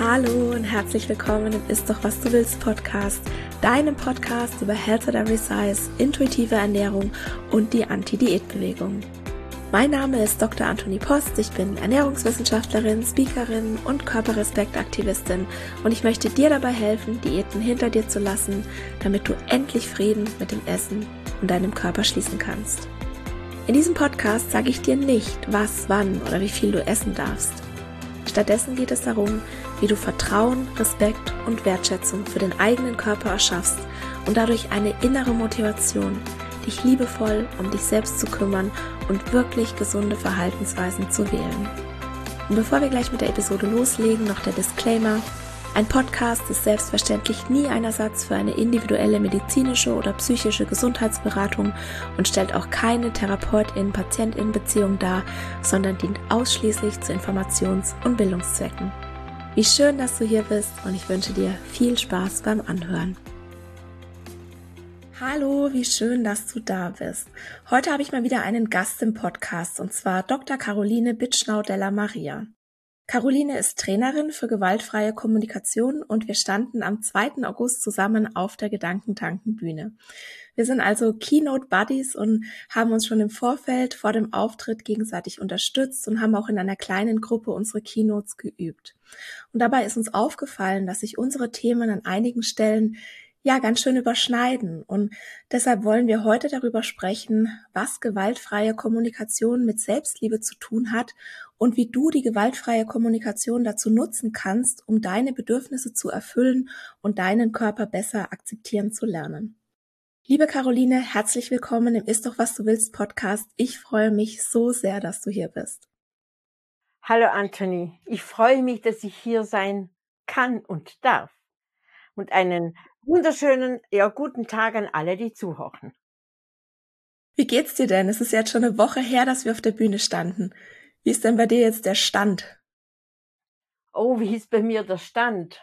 Hallo und herzlich willkommen im Ist doch was du willst Podcast, deinem Podcast über Health at Every Size, intuitive Ernährung und die Anti-Diät-Bewegung. Mein Name ist Dr. Antonie Post, ich bin Ernährungswissenschaftlerin, Speakerin und Körperrespektaktivistin und ich möchte dir dabei helfen, Diäten hinter dir zu lassen, damit du endlich Frieden mit dem Essen und deinem Körper schließen kannst. In diesem Podcast sage ich dir nicht, was, wann oder wie viel du essen darfst. Stattdessen geht es darum, wie du Vertrauen, Respekt und Wertschätzung für den eigenen Körper erschaffst und dadurch eine innere Motivation, dich liebevoll um dich selbst zu kümmern und wirklich gesunde Verhaltensweisen zu wählen. Und bevor wir gleich mit der Episode loslegen, noch der Disclaimer. Ein Podcast ist selbstverständlich nie ein Ersatz für eine individuelle medizinische oder psychische Gesundheitsberatung und stellt auch keine Therapeutin-Patientin-Beziehung dar, sondern dient ausschließlich zu Informations- und Bildungszwecken. Wie schön, dass du hier bist und ich wünsche dir viel Spaß beim Anhören. Hallo, wie schön, dass du da bist. Heute habe ich mal wieder einen Gast im Podcast und zwar Dr. Caroline Bitschnau della Maria. Caroline ist Trainerin für gewaltfreie Kommunikation und wir standen am 2. August zusammen auf der Gedankentanken-Bühne. Wir sind also Keynote Buddies und haben uns schon im Vorfeld vor dem Auftritt gegenseitig unterstützt und haben auch in einer kleinen Gruppe unsere Keynotes geübt. Und dabei ist uns aufgefallen, dass sich unsere Themen an einigen Stellen ganz schön überschneiden. Und deshalb wollen wir heute darüber sprechen, was gewaltfreie Kommunikation mit Selbstliebe zu tun hat und wie du die gewaltfreie Kommunikation dazu nutzen kannst, um deine Bedürfnisse zu erfüllen und deinen Körper besser akzeptieren zu lernen. Liebe Caroline, herzlich willkommen im Ist doch was du willst Podcast. Ich freue mich so sehr, dass du hier bist. Hallo Anthony, ich freue mich, dass ich hier sein kann und darf. Und einen wunderschönen, guten Tag an alle, die zuhören. Wie geht's dir denn? Es ist jetzt schon eine Woche her, dass wir auf der Bühne standen. Wie ist denn bei dir jetzt der Stand? Oh, wie ist bei mir der Stand?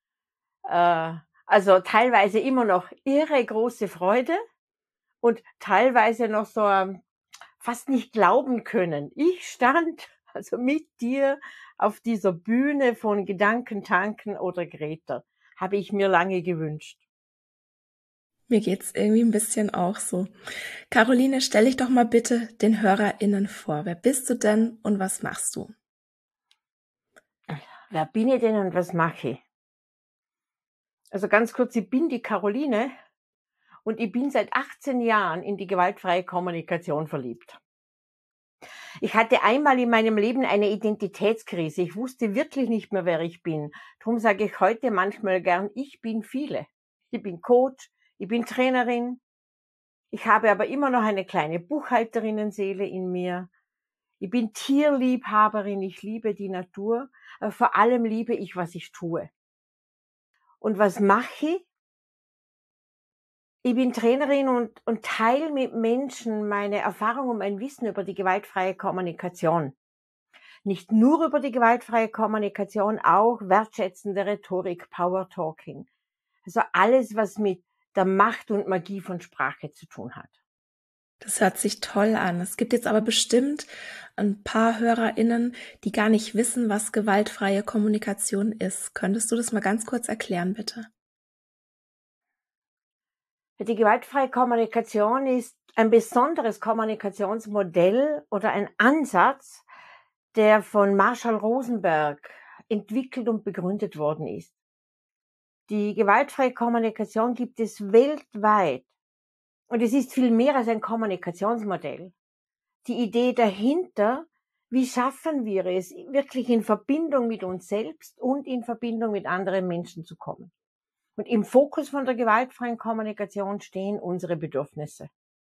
Also teilweise immer noch irre große Freude und teilweise noch so fast nicht glauben können. Ich stand also mit dir auf dieser Bühne von Gedankentanken oder Greta. Habe ich mir lange gewünscht. Mir geht's irgendwie ein bisschen auch so. Caroline, stell dich doch mal bitte den HörerInnen vor. Wer bist du denn und was machst du? Wer bin ich denn und was mache ich? Also ganz kurz, ich bin die Caroline und ich bin seit 18 Jahren in die gewaltfreie Kommunikation verliebt. Ich hatte einmal in meinem Leben eine Identitätskrise. Ich wusste wirklich nicht mehr, wer ich bin. Darum sage ich heute manchmal gern, ich bin viele. Ich bin Coach, ich bin Trainerin. Ich habe aber immer noch eine kleine Buchhalterinnenseele in mir. Ich bin Tierliebhaberin, ich liebe die Natur. Aber vor allem liebe ich, was ich tue. Und was mache ich? Ich bin Trainerin und teile mit Menschen meine Erfahrung und mein Wissen über die gewaltfreie Kommunikation. Nicht nur über die gewaltfreie Kommunikation, auch wertschätzende Rhetorik, Power Talking. Also alles, was mit der Macht und Magie von Sprache zu tun hat. Das hört sich toll an. Es gibt jetzt aber bestimmt ein paar HörerInnen, die gar nicht wissen, was gewaltfreie Kommunikation ist. Könntest du das mal ganz kurz erklären, bitte? Die gewaltfreie Kommunikation ist ein besonderes Kommunikationsmodell oder ein Ansatz, der von Marshall Rosenberg entwickelt und begründet worden ist. Die gewaltfreie Kommunikation gibt es weltweit. Und es ist viel mehr als ein Kommunikationsmodell. Die Idee dahinter, wie schaffen wir es, wirklich in Verbindung mit uns selbst und in Verbindung mit anderen Menschen zu kommen. Und im Fokus von der gewaltfreien Kommunikation stehen unsere Bedürfnisse.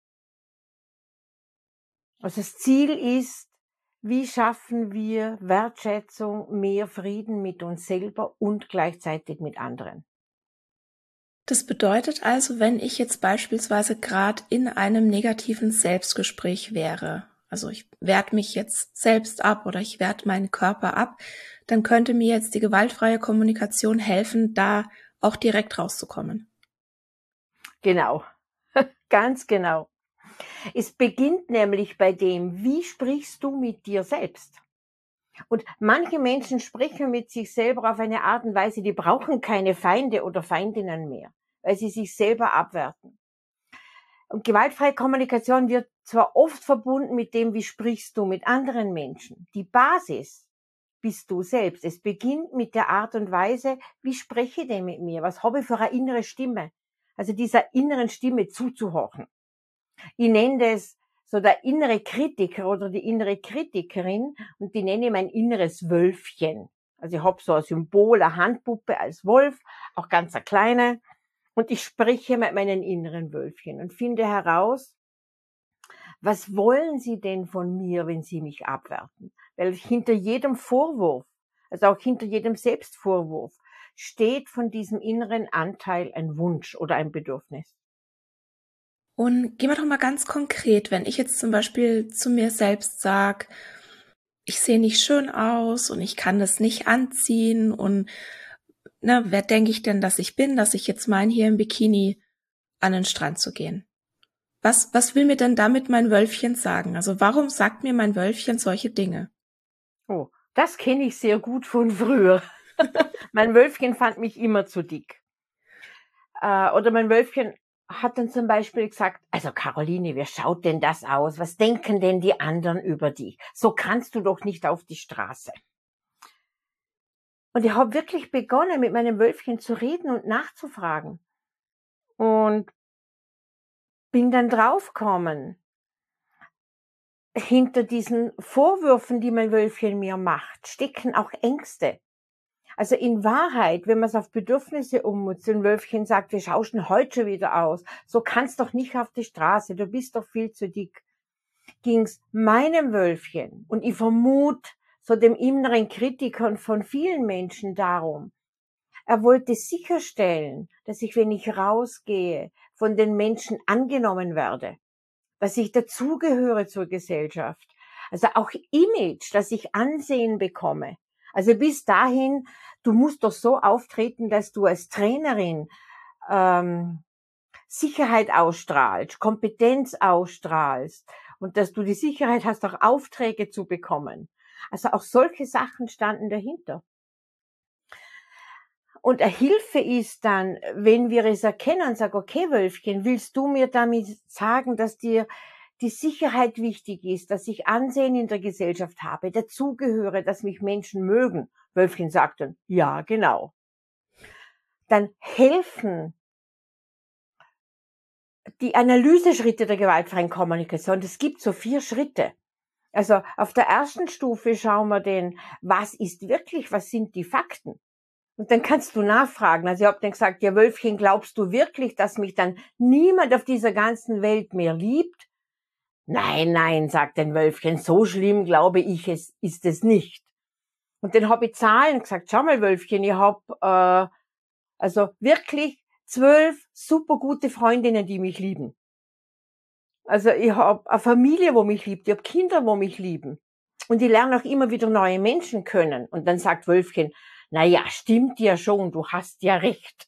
Also das Ziel ist, wie schaffen wir Wertschätzung, mehr Frieden mit uns selber und gleichzeitig mit anderen. Das bedeutet also, wenn ich jetzt beispielsweise gerade in einem negativen Selbstgespräch wäre, also ich werte mich jetzt selbst ab oder ich werte meinen Körper ab, dann könnte mir jetzt die gewaltfreie Kommunikation helfen, da auch direkt rauszukommen. Genau, ganz genau. Es beginnt nämlich bei dem, wie sprichst du mit dir selbst? Und manche Menschen sprechen mit sich selber auf eine Art und Weise, die brauchen keine Feinde oder Feindinnen mehr, weil sie sich selber abwerten. Und gewaltfreie Kommunikation wird zwar oft verbunden mit dem, wie sprichst du mit anderen Menschen. Die Basis bist du selbst. Es beginnt mit der Art und Weise, wie spreche ich denn mit mir? Was habe ich für eine innere Stimme? Also dieser inneren Stimme zuzuhorchen. Ich nenne das so der innere Kritiker oder die innere Kritikerin und die nenne ich mein inneres Wölfchen. Also ich habe so ein Symbol, eine Handpuppe als Wolf, auch ganz eine kleine. Und ich spreche mit meinen inneren Wölfchen und finde heraus, was wollen Sie denn von mir, wenn Sie mich abwerten? Weil hinter jedem Vorwurf, also auch hinter jedem Selbstvorwurf, steht von diesem inneren Anteil ein Wunsch oder ein Bedürfnis. Und gehen wir doch mal ganz konkret, wenn ich jetzt zum Beispiel zu mir selbst sage, ich sehe nicht schön aus und ich kann das nicht anziehen und wer denke ich denn, dass ich bin, dass ich jetzt meine, hier im Bikini an den Strand zu gehen? Was will mir denn damit mein Wölfchen sagen? Also warum sagt mir mein Wölfchen solche Dinge? Oh, das kenne ich sehr gut von früher. Mein Wölfchen fand mich immer zu dick. Oder mein Wölfchen hat dann zum Beispiel gesagt, also Caroline, wie schaut denn das aus? Was denken denn die anderen über dich? So kannst du doch nicht auf die Straße. Und ich habe wirklich begonnen, mit meinem Wölfchen zu reden und nachzufragen. Und bin dann draufgekommen, hinter diesen Vorwürfen, die mein Wölfchen mir macht, stecken auch Ängste. Also in Wahrheit, wenn man es auf Bedürfnisse ummutzt, ein Wölfchen sagt, wie schaust du denn heute schon wieder aus? So kannst doch nicht auf die Straße, du bist doch viel zu dick. Ging's meinem Wölfchen und ich vermute so dem inneren Kritiker von vielen Menschen darum. Er wollte sicherstellen, dass ich, wenn ich rausgehe, von den Menschen angenommen werde, dass ich dazugehöre zur Gesellschaft. Also auch Image, dass ich Ansehen bekomme. Also bis dahin, du musst doch so auftreten, dass du als Trainerin Sicherheit ausstrahlst, Kompetenz ausstrahlst und dass du die Sicherheit hast, auch Aufträge zu bekommen. Also auch solche Sachen standen dahinter. Und eine Hilfe ist dann, wenn wir es erkennen und sagen, okay, Wölfchen, willst du mir damit sagen, dass dir die Sicherheit wichtig ist, dass ich Ansehen in der Gesellschaft habe, dazugehöre, dass mich Menschen mögen? Wölfchen sagt dann, ja, genau. Dann helfen die Analyseschritte der gewaltfreien Kommunikation. Es gibt so 4 Schritte. Also auf der ersten Stufe schauen wir den, was ist wirklich, was sind die Fakten? Und dann kannst du nachfragen. Also ich habe dann gesagt, ja Wölfchen, glaubst du wirklich, dass mich dann niemand auf dieser ganzen Welt mehr liebt? Nein, nein, sagt ein Wölfchen, so schlimm glaube ich, ist es nicht. Und dann habe ich Zahlen gesagt, schau mal Wölfchen, ich habe also wirklich 12 super gute Freundinnen, die mich lieben. Also ich habe eine Familie, wo mich liebt, ich habe Kinder, wo mich lieben. Und ich lerne auch immer wieder neue Menschen kennen. Und dann sagt Wölfchen, na ja, stimmt ja schon, du hast ja recht.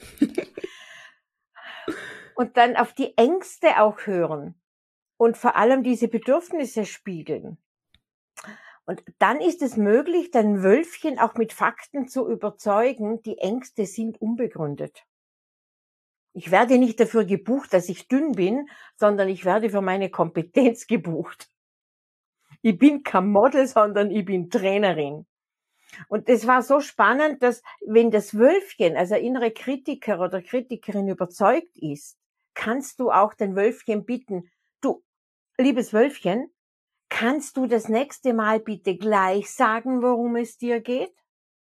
Und dann auf die Ängste auch hören und vor allem diese Bedürfnisse spiegeln. Und dann ist es möglich, dein Wölfchen auch mit Fakten zu überzeugen, die Ängste sind unbegründet. Ich werde nicht dafür gebucht, dass ich dünn bin, sondern ich werde für meine Kompetenz gebucht. Ich bin kein Model, sondern ich bin Trainerin. Und das war so spannend, dass wenn das Wölfchen, also innere Kritiker oder Kritikerin überzeugt ist, kannst du auch dein Wölfchen bitten, du, liebes Wölfchen, kannst du das nächste Mal bitte gleich sagen, worum es dir geht?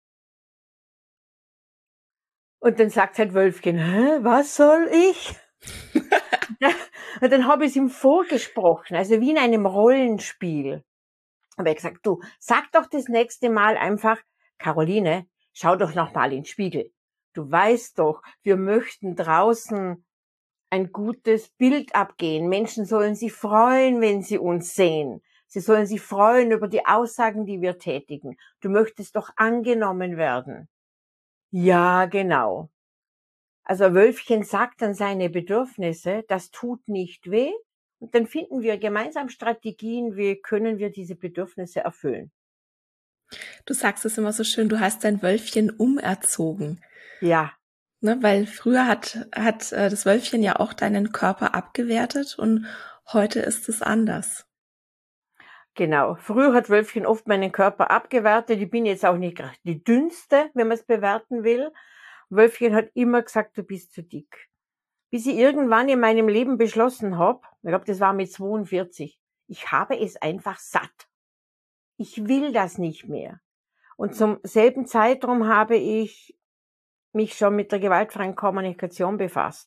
Und dann sagt halt Wölfchen, hä, was soll ich? Und dann habe ich es ihm vorgesprochen, also wie in einem Rollenspiel. Habe ich gesagt, du, sag doch das nächste Mal einfach, Caroline, schau doch noch mal in den Spiegel. Du weißt doch, wir möchten draußen ein gutes Bild abgehen. Menschen sollen sich freuen, wenn sie uns sehen. Sie sollen sich freuen über die Aussagen, die wir tätigen. Du möchtest doch angenommen werden. Ja, genau. Also Wölfchen sagt dann seine Bedürfnisse, das tut nicht weh. Und dann finden wir gemeinsam Strategien, wie können wir diese Bedürfnisse erfüllen. Du sagst es immer so schön, du hast dein Wölfchen umerzogen. Ja, Ne, weil früher hat das Wölfchen ja auch deinen Körper abgewertet und heute ist es anders. genau. Früher hat Wölfchen oft meinen Körper abgewertet. Ich bin jetzt auch nicht gerade die dünnste, wenn man es bewerten will. Wölfchen hat immer gesagt, du bist zu dick. Bis ich irgendwann in meinem Leben beschlossen habe, ich glaube, das war mit 42, ich habe es einfach satt. Ich will das nicht mehr. Und zum selben Zeitraum habe ich mich schon mit der gewaltfreien Kommunikation befasst.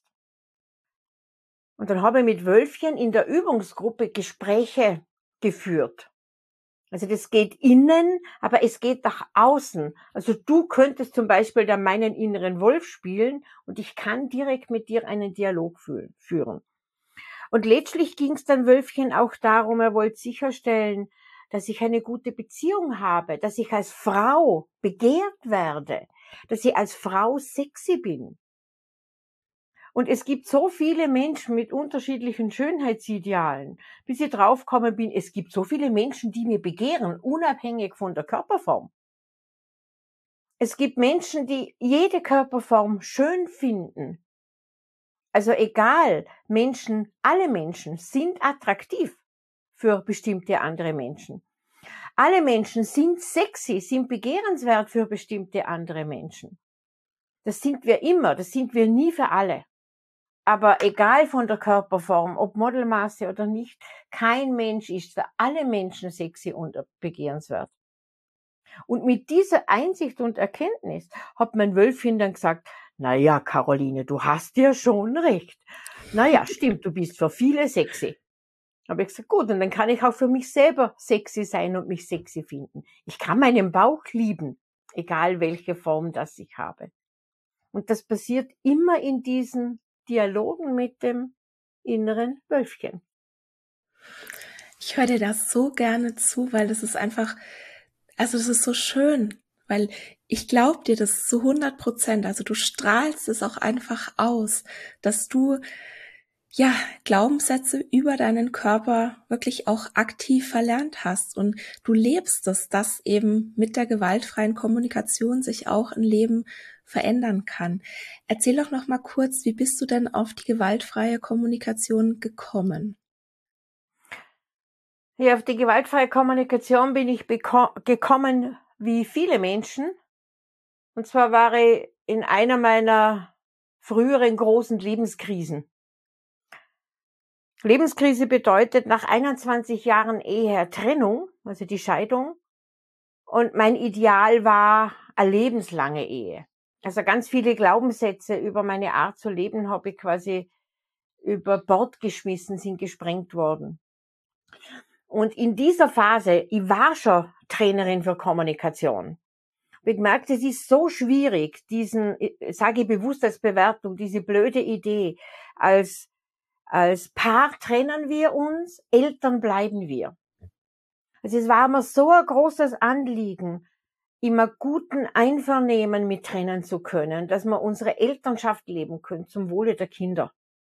Und dann habe ich mit Wölfchen in der Übungsgruppe Gespräche geführt. Also das geht innen, aber es geht nach außen. Also du könntest zum Beispiel dann meinen inneren Wolf spielen und ich kann direkt mit dir einen Dialog führen. Und letztlich ging es dann Wölfchen auch darum, er wollte sicherstellen, dass ich eine gute Beziehung habe, dass ich als Frau begehrt werde, dass ich als Frau sexy bin. Und es gibt so viele Menschen mit unterschiedlichen Schönheitsidealen, bis ich draufgekommen bin, es gibt so viele Menschen, die mir begehren, unabhängig von der Körperform. Es gibt Menschen, die jede Körperform schön finden. Also egal, alle Menschen sind attraktiv für bestimmte andere Menschen. Alle Menschen sind sexy, sind begehrenswert für bestimmte andere Menschen. Das sind wir immer, das sind wir nie für alle. Aber egal von der Körperform, ob Modelmaße oder nicht, kein Mensch ist für alle Menschen sexy und begehrenswert. Und mit dieser Einsicht und Erkenntnis hat mein Wölfchen dann gesagt, na ja, Caroline, du hast ja schon recht. Na ja, stimmt, du bist für viele sexy. Habe ich gesagt, gut, und dann kann ich auch für mich selber sexy sein und mich sexy finden. Ich kann meinen Bauch lieben, egal welche Form das ich habe. Und das passiert immer in diesen Dialogen mit dem inneren Wölfchen. Ich höre dir das so gerne zu, weil das ist einfach, also das ist so schön, weil ich glaube dir das zu 100%. Also du strahlst es auch einfach aus, dass du ja Glaubenssätze über deinen Körper wirklich auch aktiv verlernt hast und du lebst es, dass eben mit der gewaltfreien Kommunikation sich auch ein Leben verändern kann. Erzähl doch noch mal kurz, wie bist du denn auf die gewaltfreie Kommunikation gekommen? Ja, auf die gewaltfreie Kommunikation bin ich gekommen wie viele Menschen. Und zwar war ich in einer meiner früheren großen Lebenskrisen. Lebenskrise bedeutet nach 21 Jahren Ehe Trennung, also die Scheidung. Und mein Ideal war eine lebenslange Ehe. Also ganz viele Glaubenssätze über meine Art zu leben habe ich quasi über Bord geschmissen, sind gesprengt worden. Und in dieser Phase, ich war schon Trainerin für Kommunikation. Ich gemerkt, es ist so schwierig, sage ich bewusst als Bewertung, diese blöde Idee, als Paar trennen wir uns, Eltern bleiben wir. Also es war mir so ein großes Anliegen, immer guten Einvernehmen mit trennen zu können, dass wir unsere Elternschaft leben können zum Wohle der Kinder.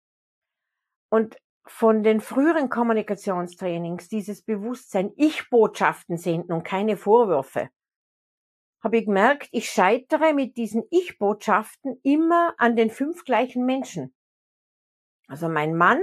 Und von den früheren Kommunikationstrainings, dieses Bewusstsein, Ich-Botschaften senden und keine Vorwürfe, habe ich gemerkt, ich scheitere mit diesen Ich-Botschaften immer an den 5 gleichen Menschen. Also mein Mann,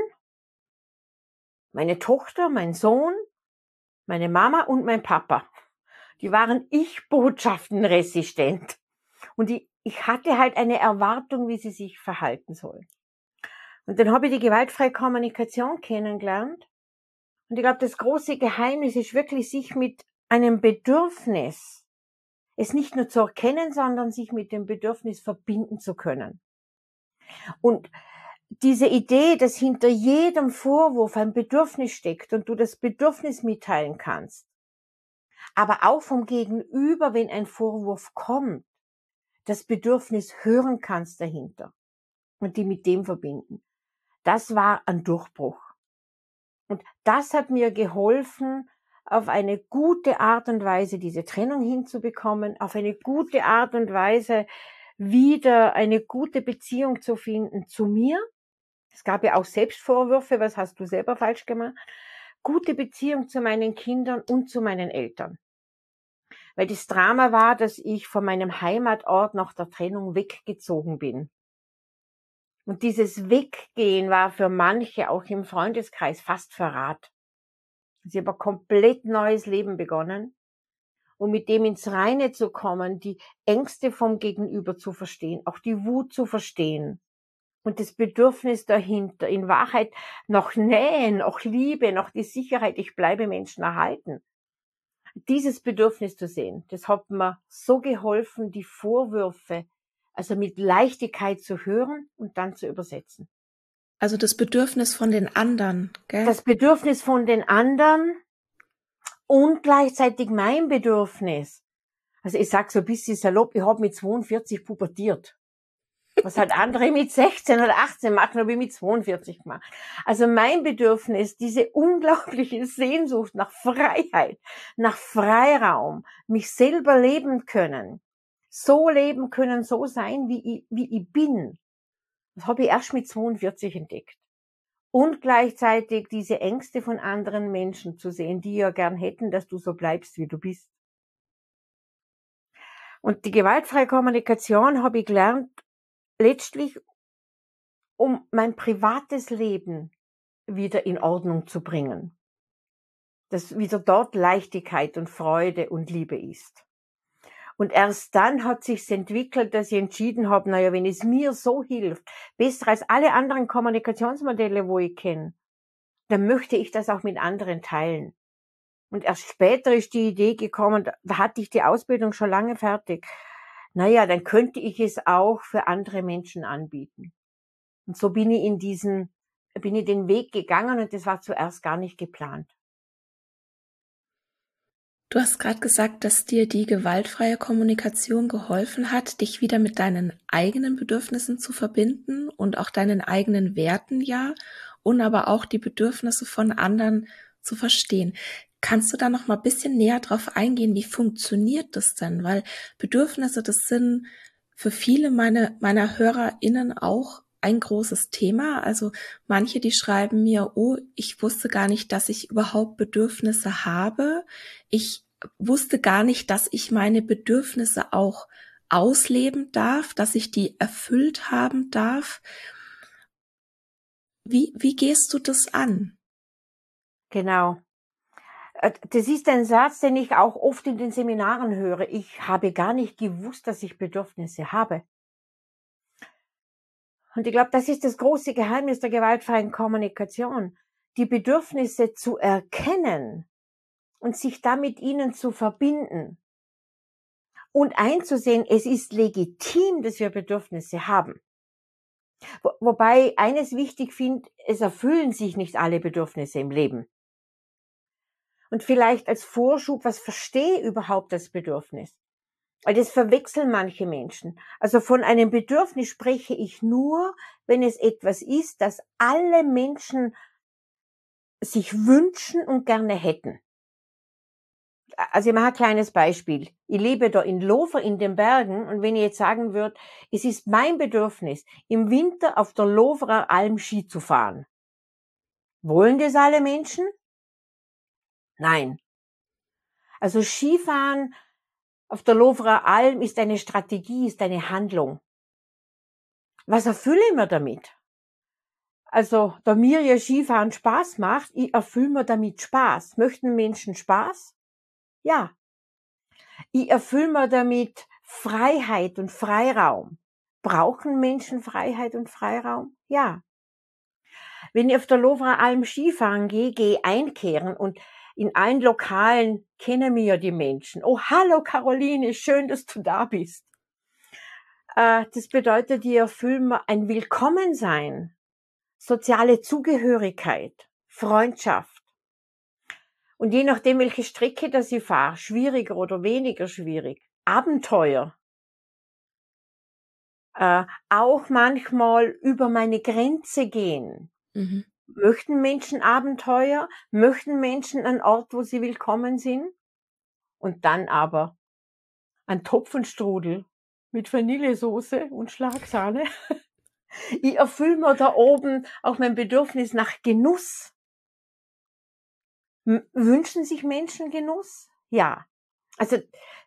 meine Tochter, mein Sohn, meine Mama und mein Papa. Die waren Ich-Botschaften resistent. Und ich hatte halt eine Erwartung, wie sie sich verhalten sollen. Und dann habe ich die gewaltfreie Kommunikation kennengelernt. Und ich glaube, das große Geheimnis ist wirklich, sich mit einem Bedürfnis, es nicht nur zu erkennen, sondern sich mit dem Bedürfnis verbinden zu können. Und diese Idee, dass hinter jedem Vorwurf ein Bedürfnis steckt und du das Bedürfnis mitteilen kannst, aber auch vom Gegenüber, wenn ein Vorwurf kommt, das Bedürfnis hören kannst dahinter und die mit dem verbinden. Das war ein Durchbruch. Und das hat mir geholfen, auf eine gute Art und Weise diese Trennung hinzubekommen, auf eine gute Art und Weise wieder eine gute Beziehung zu finden zu mir. Es gab ja auch Selbstvorwürfe, was hast du selber falsch gemacht? Gute Beziehung zu meinen Kindern und zu meinen Eltern. Weil das Drama war, dass ich von meinem Heimatort nach der Trennung weggezogen bin. Und dieses Weggehen war für manche, auch im Freundeskreis, fast Verrat. Sie haben ein komplett neues Leben begonnen. Und mit dem ins Reine zu kommen, die Ängste vom Gegenüber zu verstehen, auch die Wut zu verstehen. Und das Bedürfnis dahinter, in Wahrheit noch Nähe, noch Liebe, noch die Sicherheit, ich bleibe Menschen erhalten. Dieses Bedürfnis zu sehen, das hat mir so geholfen, die Vorwürfe, also mit Leichtigkeit zu hören und dann zu übersetzen. Also das Bedürfnis von den anderen, gell? Das Bedürfnis von den anderen und gleichzeitig mein Bedürfnis. Also ich sag so ein bisschen salopp, ich habe mit 42 pubertiert. Was halt andere mit 16 oder 18 machen, habe ich mit 42 gemacht. Also mein Bedürfnis, diese unglaubliche Sehnsucht nach Freiheit, nach Freiraum, mich selber leben können, so sein, wie ich bin. Das habe ich erst mit 42 entdeckt. Und gleichzeitig diese Ängste von anderen Menschen zu sehen, die ja gern hätten, dass du so bleibst, wie du bist. Und die gewaltfreie Kommunikation habe ich gelernt, letztlich um mein privates Leben wieder in Ordnung zu bringen. Dass wieder dort Leichtigkeit und Freude und Liebe ist. Und erst dann hat sich's entwickelt, dass ich entschieden habe, naja, wenn es mir so hilft, besser als alle anderen Kommunikationsmodelle, wo ich kenne, dann möchte ich das auch mit anderen teilen. Und erst später ist die Idee gekommen, da hatte ich die Ausbildung schon lange fertig. Naja, dann könnte ich es auch für andere Menschen anbieten. Und so bin ich den Weg gegangen und das war zuerst gar nicht geplant. Du hast gerade gesagt, dass dir die gewaltfreie Kommunikation geholfen hat, dich wieder mit deinen eigenen Bedürfnissen zu verbinden und auch deinen eigenen Werten, ja, und aber auch die Bedürfnisse von anderen zu verstehen. Kannst du da noch mal ein bisschen näher drauf eingehen, wie funktioniert das denn? Weil Bedürfnisse, das sind für viele meiner HörerInnen auch ein großes Thema. Also manche, die schreiben mir, oh, ich wusste gar nicht, dass ich überhaupt Bedürfnisse habe. Ich wusste gar nicht, dass ich meine Bedürfnisse auch ausleben darf, dass ich die erfüllt haben darf. Wie gehst du das an? Genau. Das ist ein Satz, den ich auch oft in den Seminaren höre. Ich habe gar nicht gewusst, dass ich Bedürfnisse habe. Und ich glaube, das ist das große Geheimnis der gewaltfreien Kommunikation. Die Bedürfnisse zu erkennen und sich da mit ihnen zu verbinden und einzusehen, es ist legitim, dass wir Bedürfnisse haben. Wobei eines wichtig finde, es erfüllen sich nicht alle Bedürfnisse im Leben. Und vielleicht als Vorschub, was verstehe überhaupt das Bedürfnis? Weil das verwechseln manche Menschen. Also von einem Bedürfnis spreche ich nur, wenn es etwas ist, das alle Menschen sich wünschen und gerne hätten. Also ich mache ein kleines Beispiel. Ich lebe da in Lofer in den Bergen und wenn ich jetzt sagen würde, es ist mein Bedürfnis, im Winter auf der Loferer Alm Ski zu fahren. Wollen das alle Menschen? Nein. Also Skifahren auf der Loferer Alm ist eine Strategie, ist eine Handlung. Was erfülle ich mir damit? Also, da mir ja Skifahren Spaß macht, ich erfülle mir damit Spaß. Möchten Menschen Spaß? Ja. Ich erfülle mir damit Freiheit und Freiraum. Brauchen Menschen Freiheit und Freiraum? Ja. Wenn ich auf der Loferer Alm Skifahren gehe einkehren und in allen Lokalen kennen mich ja die Menschen. Oh, hallo Caroline, schön, dass du da bist. Das bedeutet, ich erfülle mir ein Willkommensein, soziale Zugehörigkeit, Freundschaft. Und je nachdem, welche Strecke das ich fahre, schwieriger oder weniger schwierig, Abenteuer. Auch manchmal über meine Grenze gehen. Mhm. Möchten Menschen Abenteuer? Möchten Menschen einen Ort, wo sie willkommen sind? Und dann aber ein Topfenstrudel mit Vanillesoße und Schlagsahne. Ich erfülle mir da oben auch mein Bedürfnis nach Genuss. Wünschen sich Menschen Genuss? Ja. Also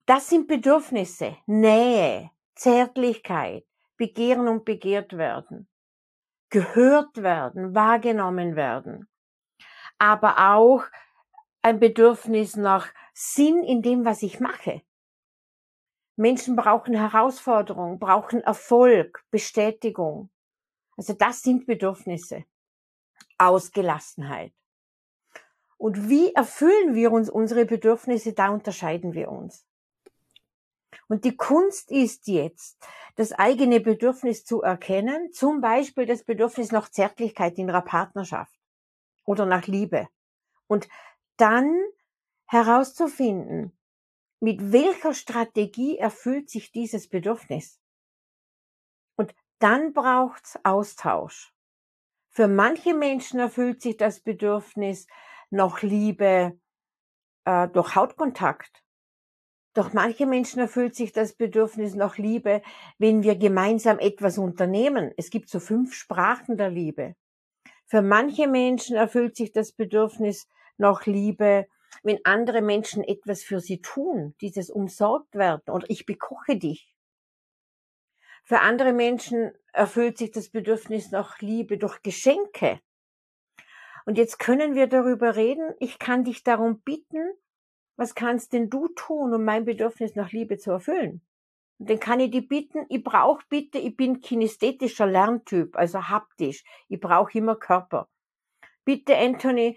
Das sind Bedürfnisse, Nähe, Zärtlichkeit, begehren und begehrt werden, gehört werden, wahrgenommen werden, aber auch ein Bedürfnis nach Sinn in dem, was ich mache. Menschen brauchen Herausforderung, brauchen Erfolg, Bestätigung. Also das sind Bedürfnisse. Ausgelassenheit. Und wie erfüllen wir uns unsere Bedürfnisse, da unterscheiden wir uns. Und die Kunst ist jetzt, das eigene Bedürfnis zu erkennen, zum Beispiel das Bedürfnis nach Zärtlichkeit in einer Partnerschaft oder nach Liebe. Und dann herauszufinden, mit welcher Strategie erfüllt sich dieses Bedürfnis. Und dann braucht's Austausch. Für manche Menschen erfüllt sich das Bedürfnis nach Liebe durch Hautkontakt. Durch manche Menschen erfüllt sich das Bedürfnis nach Liebe, wenn wir gemeinsam etwas unternehmen. Es gibt so 5 Sprachen der Liebe. Für manche Menschen erfüllt sich das Bedürfnis nach Liebe, wenn andere Menschen etwas für sie tun, dieses umsorgt werden oder ich bekoche dich. Für andere Menschen erfüllt sich das Bedürfnis nach Liebe durch Geschenke. Und jetzt können wir darüber reden, ich kann dich darum bitten, was kannst denn du tun, um mein Bedürfnis nach Liebe zu erfüllen? Und dann kann ich dich bitten, ich bin kinästhetischer Lerntyp, also haptisch, ich brauche immer Körper. Bitte, Anthony,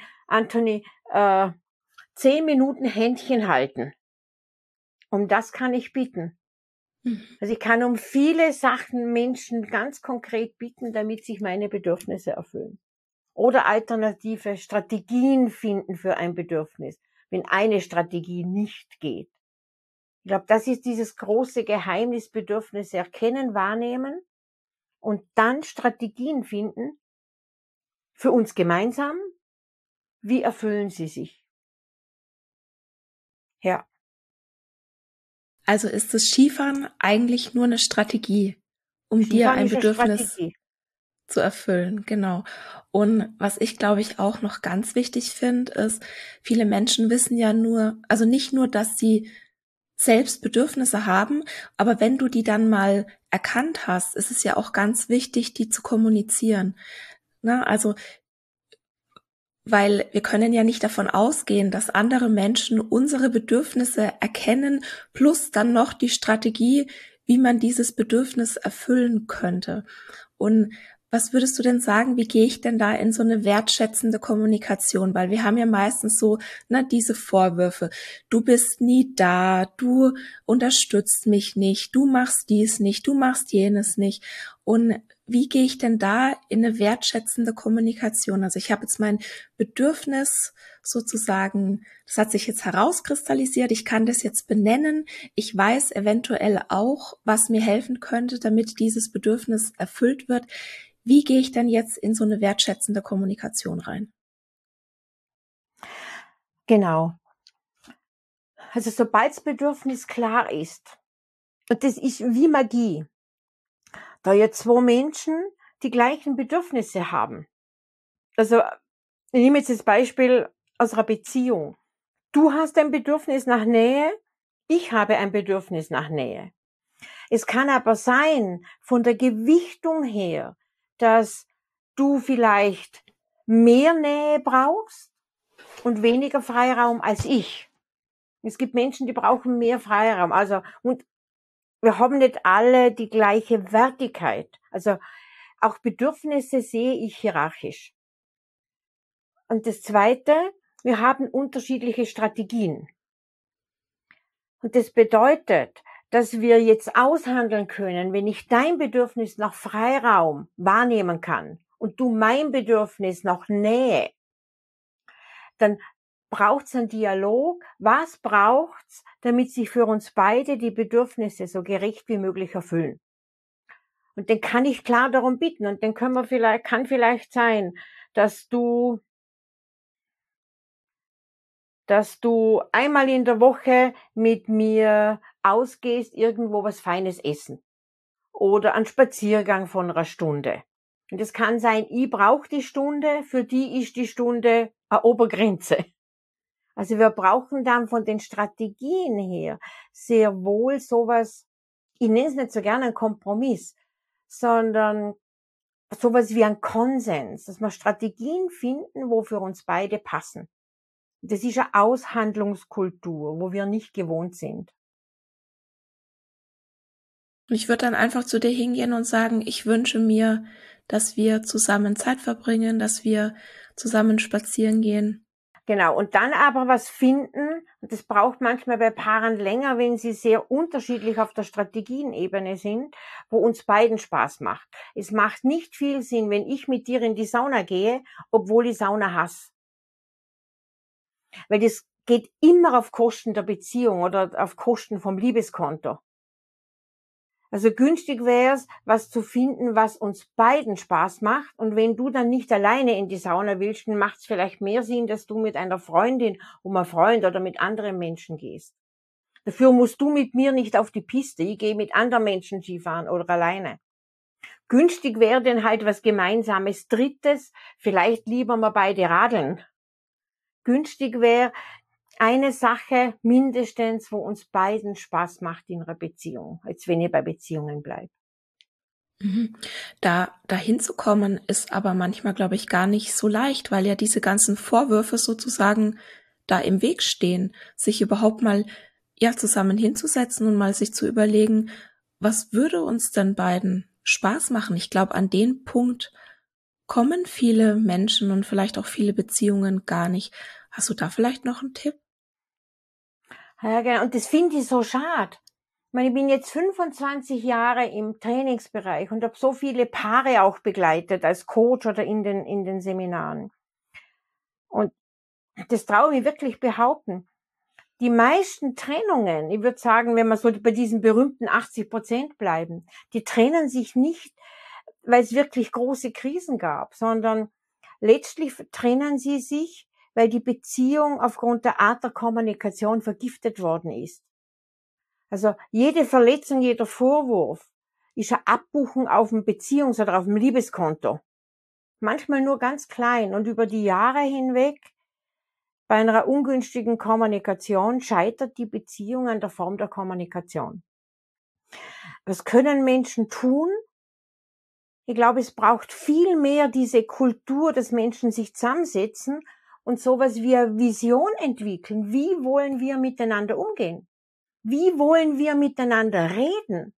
10 Minuten Händchen halten. Um das kann ich bitten. Also ich kann um viele Sachen Menschen ganz konkret bitten, damit sich meine Bedürfnisse erfüllen. Oder alternative Strategien finden für ein Bedürfnis, wenn eine Strategie nicht geht. Ich glaube, das ist dieses große Geheimnis, Bedürfnisse erkennen, wahrnehmen und dann Strategien finden für uns gemeinsam. Wie erfüllen sie sich? Ja. Also ist das Skifahren eigentlich nur eine Strategie, um dir Skifahren ein ist eine Bedürfnis Strategie. zu erfüllen, genau. Und was ich, glaube ich, auch noch ganz wichtig finde, ist, viele Menschen wissen ja nur, also nicht nur, dass sie selbst Bedürfnisse haben, aber wenn du die dann mal erkannt hast, ist es ja auch ganz wichtig, die zu kommunizieren. Na, also, weil wir können ja nicht davon ausgehen, dass andere Menschen unsere Bedürfnisse erkennen, plus dann noch die Strategie, wie man dieses Bedürfnis erfüllen könnte. Und was würdest du denn sagen, wie gehe ich denn da in so eine wertschätzende Kommunikation? Weil wir haben ja meistens so, diese Vorwürfe. Du bist nie da, du unterstützt mich nicht, du machst dies nicht, du machst jenes nicht. Und wie gehe ich denn da in eine wertschätzende Kommunikation? Also ich habe jetzt mein Bedürfnis sozusagen, das hat sich jetzt herauskristallisiert, ich kann das jetzt benennen, ich weiß eventuell auch, was mir helfen könnte, damit dieses Bedürfnis erfüllt wird. Wie gehe ich denn jetzt in so eine wertschätzende Kommunikation rein? Genau. Also sobald das Bedürfnis klar ist, und das ist wie Magie, da jetzt 2 Menschen die gleichen Bedürfnisse haben. Also ich nehme jetzt das Beispiel aus einer Beziehung. Du hast ein Bedürfnis nach Nähe, ich habe ein Bedürfnis nach Nähe. Es kann aber sein, von der Gewichtung her, dass du vielleicht mehr Nähe brauchst und weniger Freiraum als ich. Es gibt Menschen, die brauchen mehr Freiraum. Also, und wir haben nicht alle die gleiche Wertigkeit. Also, auch Bedürfnisse sehe ich hierarchisch. Und das Zweite, wir haben unterschiedliche Strategien. Und das bedeutet, dass wir jetzt aushandeln können, wenn ich dein Bedürfnis nach Freiraum wahrnehmen kann und du mein Bedürfnis nach Nähe, dann braucht's einen Dialog. Was braucht's, damit sich für uns beide die Bedürfnisse so gerecht wie möglich erfüllen? Und dann kann ich klar darum bitten und dann kann vielleicht sein, dass du einmal in der Woche mit mir ausgehst, irgendwo was Feines essen. Oder einen Spaziergang von einer Stunde. Und es kann sein, ich brauche die Stunde, für die ist die Stunde eine Obergrenze. Also wir brauchen dann von den Strategien her sehr wohl sowas, ich nenne es nicht so gerne einen Kompromiss, sondern sowas wie ein Konsens, dass wir Strategien finden, wo für uns beide passen. Das ist eine Aushandlungskultur, wo wir nicht gewohnt sind. Ich würde dann einfach zu dir hingehen und sagen, ich wünsche mir, dass wir zusammen Zeit verbringen, dass wir zusammen spazieren gehen. Genau, und dann aber was finden, und das braucht manchmal bei Paaren länger, wenn sie sehr unterschiedlich auf der Strategienebene sind, wo uns beiden Spaß macht. Es macht nicht viel Sinn, wenn ich mit dir in die Sauna gehe, obwohl ich Sauna hasse. Weil das geht immer auf Kosten der Beziehung oder auf Kosten vom Liebeskonto. Also günstig wäre es, was zu finden, was uns beiden Spaß macht. Und wenn du dann nicht alleine in die Sauna willst, dann macht es vielleicht mehr Sinn, dass du mit einer Freundin, einem Freund oder mit anderen Menschen gehst. Dafür musst du mit mir nicht auf die Piste. Ich gehe mit anderen Menschen Skifahren oder alleine. Günstig wäre denn halt was Gemeinsames Drittes, vielleicht lieber mal beide radeln. Günstig wäre eine Sache mindestens, wo uns beiden Spaß macht in einer Beziehung, als wenn ihr bei Beziehungen bleibt. Da hinzukommen ist aber manchmal, glaube ich, gar nicht so leicht, weil ja diese ganzen Vorwürfe sozusagen da im Weg stehen, sich überhaupt mal zusammen hinzusetzen und mal sich zu überlegen, was würde uns denn beiden Spaß machen? Ich glaube, an den Punkt kommen viele Menschen und vielleicht auch viele Beziehungen gar nicht. Hast du da vielleicht noch einen Tipp? Ja, genau. Und das finde ich so schade. Ich meine, ich bin jetzt 25 Jahre im Trainingsbereich und habe so viele Paare auch begleitet als Coach oder in den Seminaren. Und das traue ich wirklich behaupten. Die meisten Trennungen, ich würde sagen, wenn wir so bei diesen berühmten 80% bleiben, die trennen sich nicht, weil es wirklich große Krisen gab, sondern letztlich trennen sie sich, weil die Beziehung aufgrund der Art der Kommunikation vergiftet worden ist. Also jede Verletzung, jeder Vorwurf ist eine Abbuchung auf dem Beziehungs- oder auf dem Liebeskonto. Manchmal nur ganz klein und über die Jahre hinweg bei einer ungünstigen Kommunikation scheitert die Beziehung an der Form der Kommunikation. Was können Menschen tun? Ich glaube, es braucht viel mehr diese Kultur, dass Menschen sich zusammensetzen und sowas wie eine Vision entwickeln. Wie wollen wir miteinander umgehen? Wie wollen wir miteinander reden?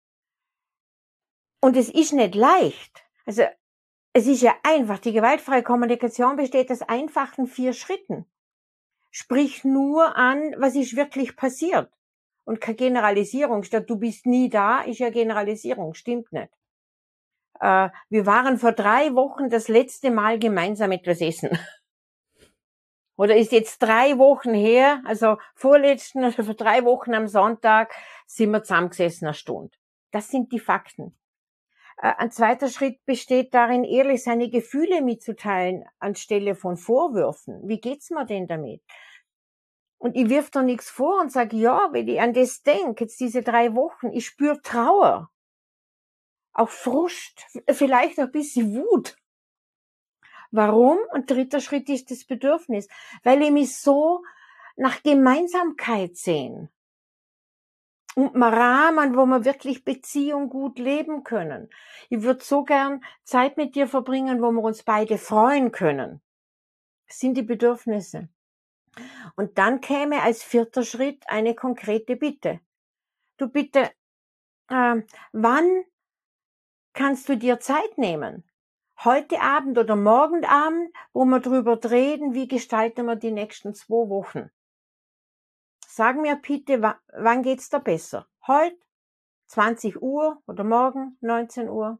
Und es ist nicht leicht. Also, es ist ja einfach. Die gewaltfreie Kommunikation besteht aus einfachen 4 Schritten. Sprich nur an, was ist wirklich passiert. Und keine Generalisierung. Statt du bist nie da, ist ja Generalisierung. Stimmt nicht. Wir waren vor 3 Wochen das letzte Mal gemeinsam etwas essen. Oder ist jetzt 3 Wochen her, also vorletzten, also vor 3 Wochen am Sonntag, sind wir zusammengesessen 1 Stunde. Das sind die Fakten. Ein zweiter Schritt besteht darin, ehrlich seine Gefühle mitzuteilen, anstelle von Vorwürfen. Wie geht's mir denn damit? Und ich wirf da nichts vor und sage, ja, wenn ich an das denke, jetzt diese 3 Wochen, ich spüre Trauer, auch Frust, vielleicht ein bisschen Wut. Warum? Und dritter Schritt ist das Bedürfnis, weil ich mich so nach Gemeinsamkeit sehen und mal Rahmen, wo wir wirklich Beziehung gut leben können. Ich würde so gern Zeit mit dir verbringen, wo wir uns beide freuen können. Das sind die Bedürfnisse. Und dann käme als 4. Schritt eine konkrete Bitte. Du bitte, wann kannst du dir Zeit nehmen? Heute Abend oder morgen Abend, wo wir drüber reden, wie gestalten wir die nächsten 2 Wochen. Sag mir bitte, wann geht's da besser? Heute, 20 Uhr oder morgen, 19 Uhr?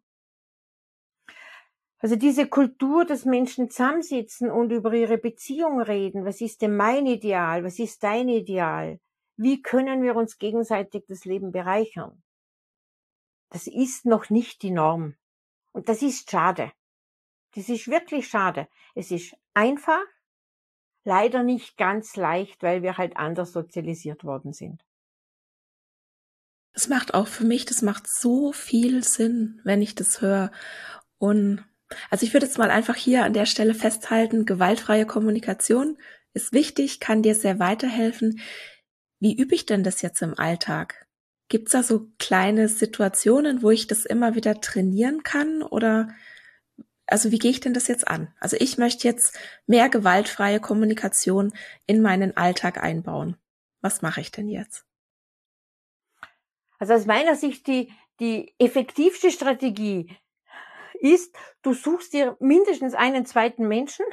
Also diese Kultur, dass Menschen zusammensitzen und über ihre Beziehung reden. Was ist denn mein Ideal? Was ist dein Ideal? Wie können wir uns gegenseitig das Leben bereichern? Das ist noch nicht die Norm. Und das ist schade. Das ist wirklich schade. Es ist einfach, leider nicht ganz leicht, weil wir halt anders sozialisiert worden sind. Das macht auch für mich, das macht so viel Sinn, wenn ich das höre. Und also ich würde jetzt mal einfach hier an der Stelle festhalten, gewaltfreie Kommunikation ist wichtig, kann dir sehr weiterhelfen. Wie übe ich denn das jetzt im Alltag? Gibt's da so kleine Situationen, wo ich das immer wieder trainieren kann? Oder also wie gehe ich denn das jetzt an? Also ich möchte jetzt mehr gewaltfreie Kommunikation in meinen Alltag einbauen. Was mache ich denn jetzt? Also aus meiner Sicht die effektivste Strategie ist, du suchst dir mindestens einen zweiten Menschen,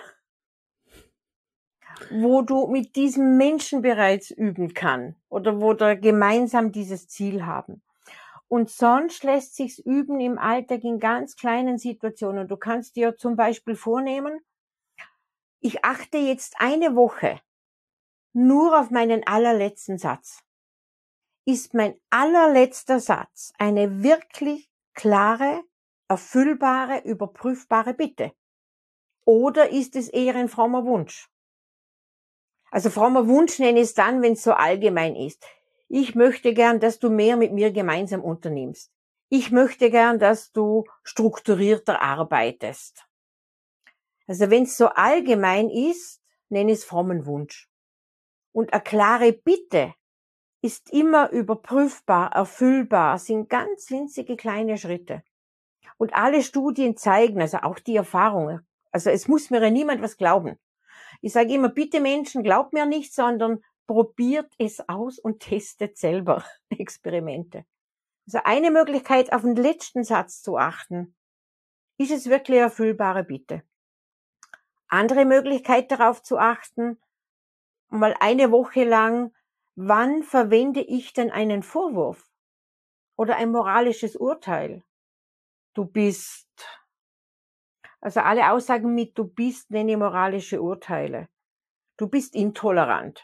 wo du mit diesem Menschen bereits üben kann oder wo da gemeinsam dieses Ziel haben. Und sonst lässt sich's üben im Alltag in ganz kleinen Situationen. Du kannst dir zum Beispiel vornehmen, ich achte jetzt eine Woche nur auf meinen allerletzten Satz. Ist mein allerletzter Satz eine wirklich klare, erfüllbare, überprüfbare Bitte? Oder ist es eher ein frommer Wunsch? Also frommer Wunsch nenne ich es dann, wenn es so allgemein ist. Ich möchte gern, dass du mehr mit mir gemeinsam unternimmst. Ich möchte gern, dass du strukturierter arbeitest. Also wenn es so allgemein ist, nenne ich es frommen Wunsch. Und eine klare Bitte ist immer überprüfbar, erfüllbar, sind ganz winzige kleine Schritte. Und alle Studien zeigen, also auch die Erfahrungen, also es muss mir ja niemand was glauben. Ich sage immer, bitte Menschen, glaubt mir nicht, sondern probiert es aus und testet selber Experimente. Also eine Möglichkeit, auf den letzten Satz zu achten, ist es wirklich eine erfüllbare Bitte. Andere Möglichkeit darauf zu achten, mal eine Woche lang, wann verwende ich denn einen Vorwurf oder ein moralisches Urteil? Du bist, also alle Aussagen mit du bist nenne ich moralische Urteile. Du bist intolerant.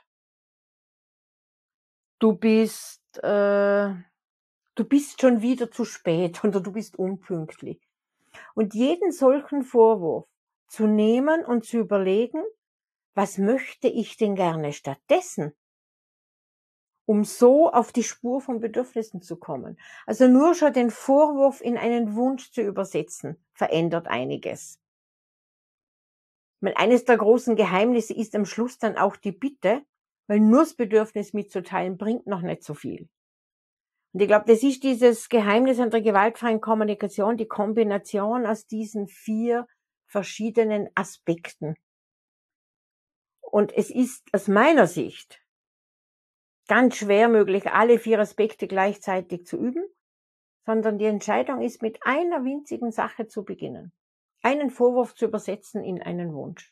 Du bist schon wieder zu spät oder du bist unpünktlich. Und jeden solchen Vorwurf zu nehmen und zu überlegen, was möchte ich denn gerne stattdessen, um so auf die Spur von Bedürfnissen zu kommen. Also nur schon den Vorwurf in einen Wunsch zu übersetzen, verändert einiges. Eines der großen Geheimnisse ist am Schluss dann auch die Bitte, weil nur das Bedürfnis mitzuteilen bringt noch nicht so viel. Und ich glaube, das ist dieses Geheimnis an der gewaltfreien Kommunikation, die Kombination aus diesen 4 verschiedenen Aspekten. Und es ist aus meiner Sicht ganz schwer möglich, alle 4 Aspekte gleichzeitig zu üben, sondern die Entscheidung ist, mit einer winzigen Sache zu beginnen. Einen Vorwurf zu übersetzen in einen Wunsch.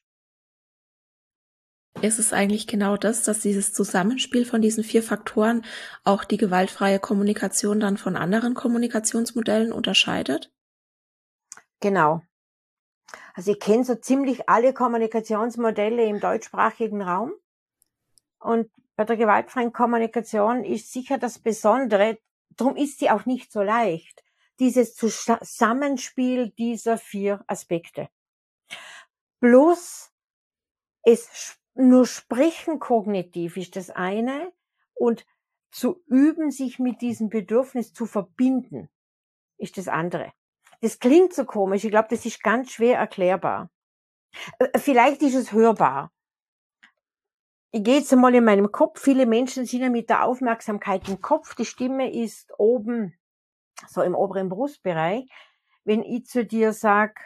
Ist es eigentlich genau das, dass dieses Zusammenspiel von diesen 4 Faktoren auch die gewaltfreie Kommunikation dann von anderen Kommunikationsmodellen unterscheidet? Genau. Also ich kenne so ziemlich alle Kommunikationsmodelle im deutschsprachigen Raum. Und bei der gewaltfreien Kommunikation ist sicher das Besondere, darum ist sie auch nicht so leicht, dieses Zusammenspiel dieser 4 Aspekte. Bloß nur sprechen kognitiv ist das eine und zu üben, sich mit diesem Bedürfnis zu verbinden, ist das andere. Das klingt so komisch, ich glaube, das ist ganz schwer erklärbar. Vielleicht ist es hörbar. Ich gehe jetzt einmal in meinem Kopf. Viele Menschen sind ja mit der Aufmerksamkeit im Kopf. Die Stimme ist oben, so im oberen Brustbereich. Wenn ich zu dir sag,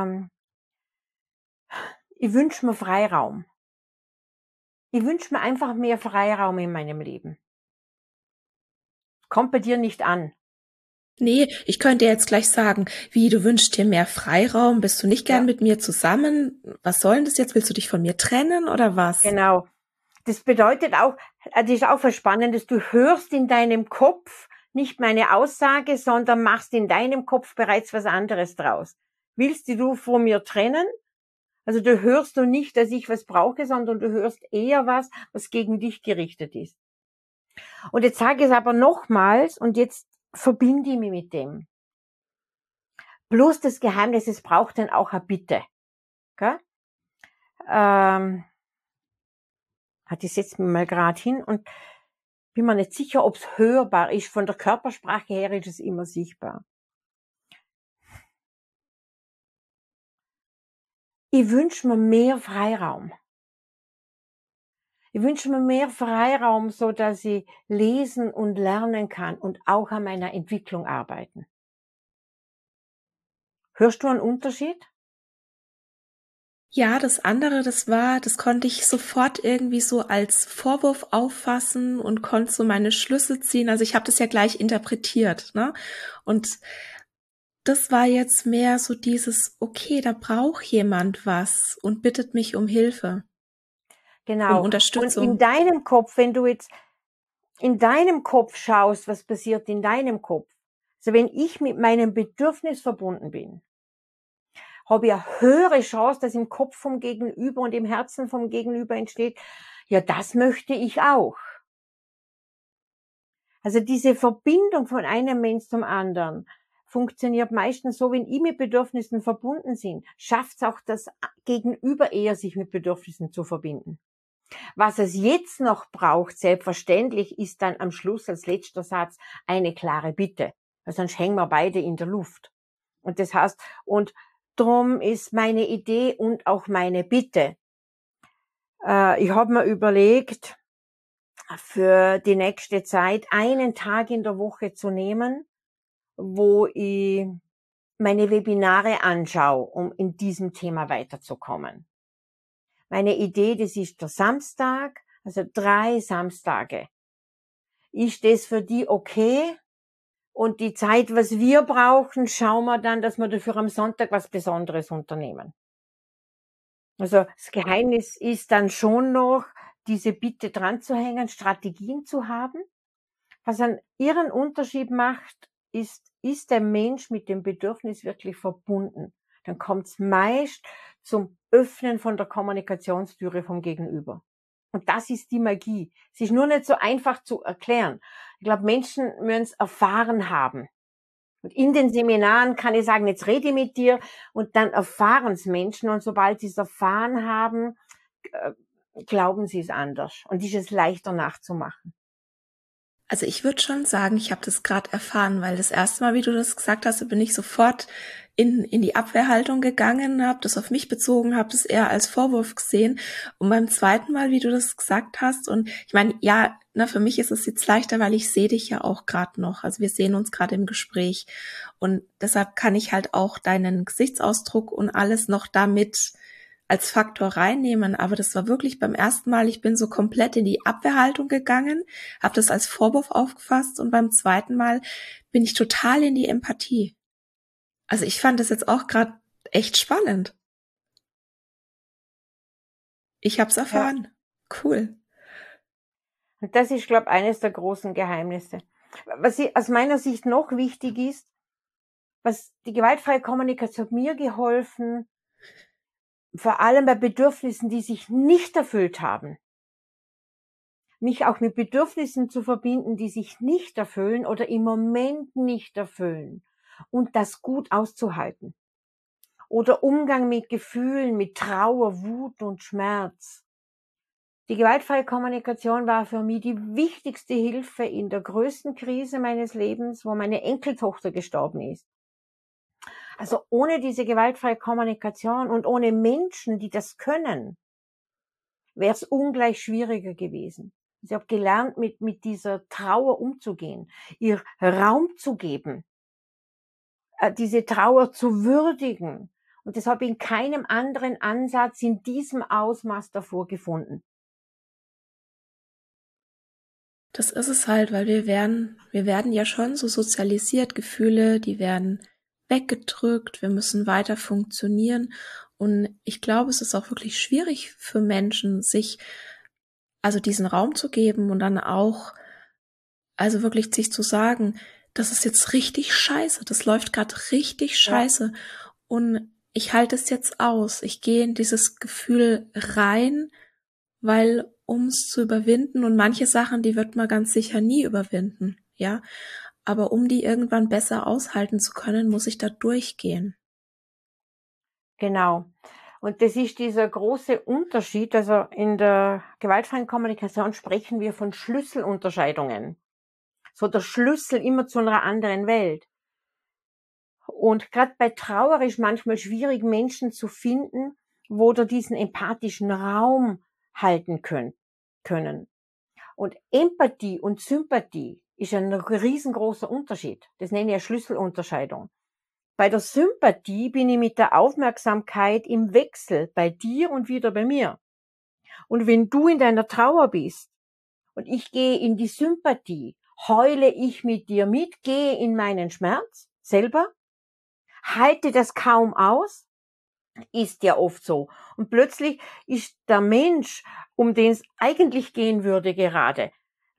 ich wünsche mir Freiraum. Ich wünsche mir einfach mehr Freiraum in meinem Leben. Kommt bei dir nicht an. Nee, ich könnte jetzt gleich sagen, wie, du wünschst dir mehr Freiraum, bist du nicht gern Ja, mit mir zusammen? Was soll denn das jetzt? Willst du dich von mir trennen oder was? genau. Das bedeutet auch, das ist auch was Spannendes, du hörst in deinem Kopf nicht meine Aussage, sondern machst in deinem Kopf bereits was anderes draus. Willst du von mir trennen? Also du hörst du nicht, dass ich was brauche, sondern du hörst eher was gegen dich gerichtet ist. Und jetzt sage ich es aber nochmals und jetzt verbinde ich mich mit dem. Bloß das Geheimnis, es braucht dann auch eine Bitte. Gell? Ich setze mich mal gerade hin und bin mir nicht sicher, ob es hörbar ist. Von der Körpersprache her ist es immer sichtbar. Ich wünsche mir mehr Freiraum. Ich wünsche mir mehr Freiraum, so dass ich lesen und lernen kann und auch an meiner Entwicklung arbeiten. Hörst du einen Unterschied? Ja, das andere, das konnte ich sofort irgendwie so als Vorwurf auffassen und konnte so meine Schlüsse ziehen. Also ich habe das ja gleich interpretiert, ne? Und das war jetzt mehr so dieses, okay, da braucht jemand was und bittet mich um Hilfe, um Genau. Und in Unterstützung. deinem Kopf, wenn du jetzt in deinem Kopf schaust, was passiert in deinem Kopf. Also wenn ich mit meinem Bedürfnis verbunden bin, habe ich eine höhere Chance, dass im Kopf vom Gegenüber und im Herzen vom Gegenüber entsteht, ja, das möchte ich auch. Also diese Verbindung von einem Mensch zum anderen funktioniert meistens so, wenn ich mit Bedürfnissen verbunden bin, schafft es auch das Gegenüber eher, sich mit Bedürfnissen zu verbinden. Was es jetzt noch braucht, selbstverständlich, ist dann am Schluss als letzter Satz eine klare Bitte. Weil sonst hängen wir beide in der Luft. Und das heißt, und drum ist meine Idee und auch meine Bitte. Ich habe mir überlegt, für die nächste Zeit einen Tag in der Woche zu nehmen, wo ich meine Webinare anschaue, um in diesem Thema weiterzukommen. Meine Idee, das ist der Samstag, also 3 Samstage. Ist das für die okay? Und die Zeit, was wir brauchen, schauen wir dann, dass wir dafür am Sonntag was Besonderes unternehmen. Also das Geheimnis ist dann schon noch, diese Bitte dran zu hängen, Strategien zu haben. Was einen irren Unterschied macht, ist der Mensch mit dem Bedürfnis wirklich verbunden. Dann kommt es meist zum Öffnen von der Kommunikationstüre vom Gegenüber. Und das ist die Magie. Es ist nur nicht so einfach zu erklären. Ich glaube, Menschen müssen es erfahren haben. Und in den Seminaren kann ich sagen, jetzt rede ich mit dir und dann erfahren es Menschen und sobald sie es erfahren haben, äh, glauben sie es anders und ist es leichter nachzumachen. Also ich würde schon sagen, ich habe das gerade erfahren, weil das erste Mal, wie du das gesagt hast, bin ich sofort in die Abwehrhaltung gegangen, habe das auf mich bezogen, habe das eher als Vorwurf gesehen. Und beim zweiten Mal, wie du das gesagt hast, und ich meine, ja, na, für mich ist es jetzt leichter, weil ich sehe dich ja auch gerade noch. Also wir sehen uns gerade im Gespräch. Und deshalb kann ich halt auch deinen Gesichtsausdruck und alles noch damit als Faktor reinnehmen, aber das war wirklich beim ersten Mal, ich bin so komplett in die Abwehrhaltung gegangen, habe das als Vorwurf aufgefasst und beim zweiten Mal bin ich total in die Empathie. Also ich fand das jetzt auch gerade echt spannend. Ich hab's Ja. erfahren. Cool. Und das ist, glaube ich, eines der großen Geheimnisse. Was aus meiner Sicht noch wichtig ist, was die gewaltfreie Kommunikation hat mir geholfen, vor allem bei Bedürfnissen, die sich nicht erfüllt haben, mich auch mit Bedürfnissen zu verbinden, die sich nicht erfüllen oder im Moment nicht erfüllen und das gut auszuhalten. Oder Umgang mit Gefühlen, mit Trauer, Wut und Schmerz. Die gewaltfreie Kommunikation war für mich die wichtigste Hilfe in der größten Krise meines Lebens, wo meine Enkeltochter gestorben ist. Also ohne diese gewaltfreie Kommunikation und ohne Menschen, die das können, wäre es ungleich schwieriger gewesen. Ich habe gelernt, mit dieser Trauer umzugehen, ihr Raum zu geben, diese Trauer zu würdigen. Und das habe ich in keinem anderen Ansatz in diesem Ausmaß davor gefunden. Das ist es halt, weil wir werden ja schon so sozialisiert, Gefühle, die werden weggedrückt, wir müssen weiter funktionieren. Und ich glaube, es ist auch wirklich schwierig für Menschen, sich also diesen Raum zu geben und dann auch, also wirklich sich zu sagen, das ist jetzt richtig scheiße, das läuft gerade richtig Ja, scheiße und ich halte es jetzt aus. Ich gehe in dieses Gefühl rein, weil um es zu überwinden und manche Sachen, die wird man ganz sicher nie überwinden, ja. Aber um die irgendwann besser aushalten zu können, muss ich da durchgehen. genau. Und das ist dieser große Unterschied. Also in der gewaltfreien Kommunikation sprechen wir von Schlüsselunterscheidungen. So der Schlüssel immer zu einer anderen Welt. Und gerade bei Trauer ist manchmal schwierig, Menschen zu finden, wo da diesen empathischen Raum halten können. können. Und Empathie und Sympathie ist ein riesengroßer Unterschied. Das nenne ich eine Schlüsselunterscheidung. Bei der Sympathie bin ich mit der Aufmerksamkeit im Wechsel bei dir und wieder bei mir. Und wenn du in deiner Trauer bist und ich gehe in die Sympathie, heule ich mit dir mit, gehe in meinen Schmerz selber, halte das kaum aus, ist ja oft so. Und plötzlich ist der Mensch, um den es eigentlich gehen würde gerade,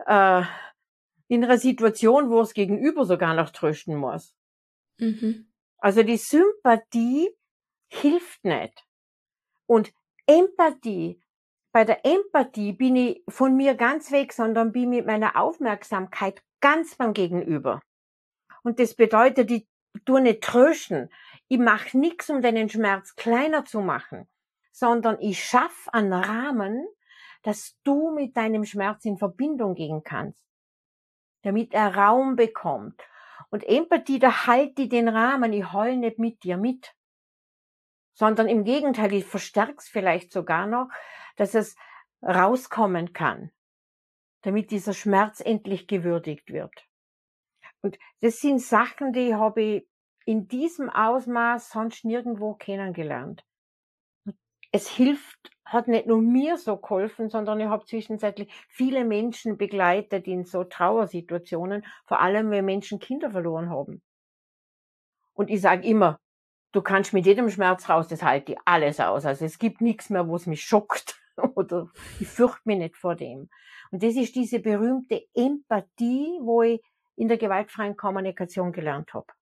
in einer Situation, wo es Gegenüber sogar noch trösten muss. Mhm. Also die Sympathie hilft nicht. Und Empathie, bei der Empathie bin ich von mir ganz weg, sondern bin mit meiner Aufmerksamkeit ganz beim Gegenüber. Und das bedeutet, ich tue nicht trösten. Ich mache nichts, um deinen Schmerz kleiner zu machen, sondern ich schaffe einen Rahmen, dass du mit deinem Schmerz in Verbindung gehen kannst, damit er Raum bekommt. Und Empathie, da halte ich den Rahmen, ich heule nicht mit dir mit, sondern im Gegenteil, ich verstärke es vielleicht sogar noch, dass es rauskommen kann, damit dieser Schmerz endlich gewürdigt wird. Und das sind Sachen, die habe ich in diesem Ausmaß sonst nirgendwo kennengelernt. Es hilft, hat nicht nur mir so geholfen, sondern ich habe zwischenzeitlich viele Menschen begleitet in so Trauersituationen, vor allem wenn Menschen Kinder verloren haben. Und ich sage immer, du kannst mit jedem Schmerz raus, das halte ich alles aus. Also es gibt nichts mehr, was mich schockt oder ich fürchte mich nicht vor dem. Und das ist diese berühmte Empathie, wo ich in der gewaltfreien Kommunikation gelernt habe.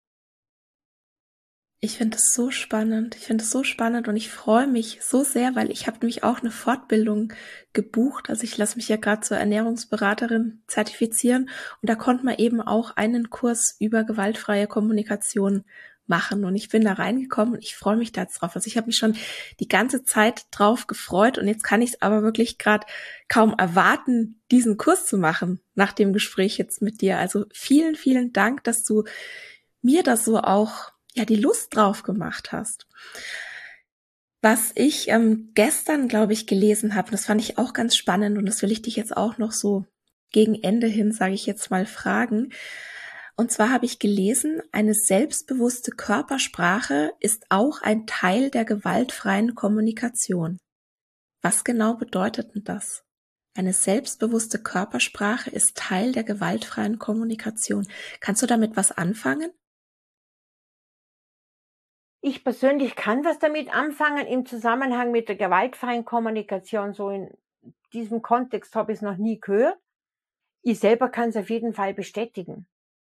Ich finde es so spannend. Ich finde es so spannend und ich freue mich so sehr, weil ich habe nämlich auch eine Fortbildung gebucht. Also ich lasse mich ja gerade zur Ernährungsberaterin zertifizieren und da konnte man eben auch einen Kurs über gewaltfreie Kommunikation machen und ich bin da reingekommen und ich freue mich da jetzt drauf. Also ich habe mich schon die ganze Zeit drauf gefreut und jetzt kann ich es aber wirklich gerade kaum erwarten, diesen Kurs zu machen nach dem Gespräch jetzt mit dir. Also vielen, vielen Dank, dass du mir das so auch die Lust drauf gemacht hast. Was ich gestern, glaube ich, gelesen habe, das fand ich auch ganz spannend und das will ich dich jetzt auch noch so gegen Ende hin, sage ich jetzt mal, fragen. Und zwar habe ich gelesen, eine selbstbewusste Körpersprache ist auch ein Teil der gewaltfreien Kommunikation. Was genau bedeutet denn das? Eine selbstbewusste Körpersprache ist Teil der gewaltfreien Kommunikation. Kannst du damit was anfangen? Ich persönlich kann was damit anfangen im Zusammenhang mit der gewaltfreien Kommunikation. So in diesem Kontext habe ich es noch nie gehört. Ich selber kann es auf jeden Fall bestätigen.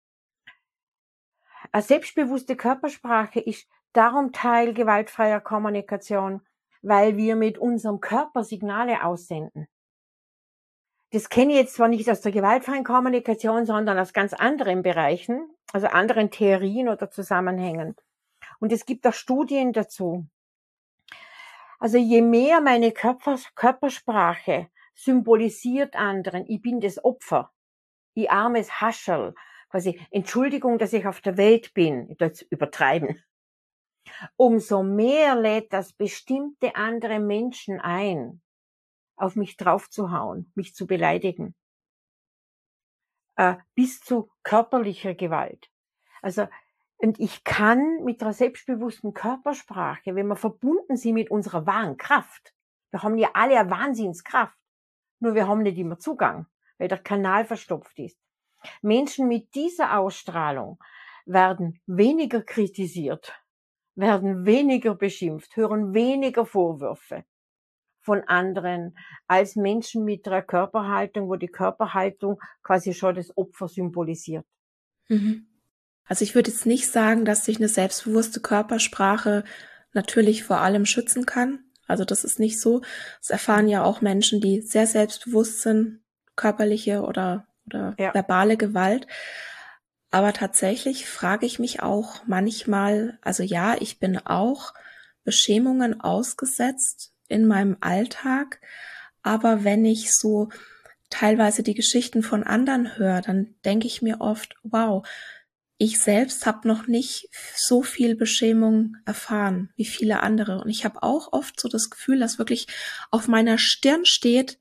Eine selbstbewusste Körpersprache ist darum Teil gewaltfreier Kommunikation, weil wir mit unserem Körper Signale aussenden. Das kenne ich jetzt zwar nicht aus der gewaltfreien Kommunikation, sondern aus ganz anderen Bereichen, also anderen Theorien oder Zusammenhängen. Und es gibt auch Studien dazu. Also je mehr meine Körpersprache symbolisiert anderen, ich bin das Opfer, ich armes Hascherl, quasi Entschuldigung, dass ich auf der Welt bin, ich jetzt übertreiben. Umso mehr lädt das bestimmte andere Menschen ein, auf mich draufzuhauen, mich zu beleidigen, bis zu körperlicher Gewalt. Also und ich kann mit einer selbstbewussten Körpersprache, wenn wir verbunden sind mit unserer wahren Kraft, wir haben ja alle eine Wahnsinnskraft, nur wir haben nicht immer Zugang, weil der Kanal verstopft ist. Menschen mit dieser Ausstrahlung werden weniger kritisiert, werden weniger beschimpft, hören weniger Vorwürfe von anderen als Menschen mit einer Körperhaltung, wo die Körperhaltung quasi schon das Opfer symbolisiert. Mhm. Also ich würde jetzt nicht sagen, dass sich eine selbstbewusste Körpersprache natürlich vor allem schützen kann. Also das ist nicht so. Das erfahren ja auch Menschen, die sehr selbstbewusst sind, körperliche oder verbale Gewalt. Aber tatsächlich frage ich mich auch manchmal, also ja, ich bin auch Beschämungen ausgesetzt in meinem Alltag. Aber wenn ich so teilweise die Geschichten von anderen höre, dann denke ich mir oft, wow, ich selbst habe noch nicht so viel Beschämung erfahren wie viele andere. Und ich habe auch oft so das Gefühl, dass wirklich auf meiner Stirn steht,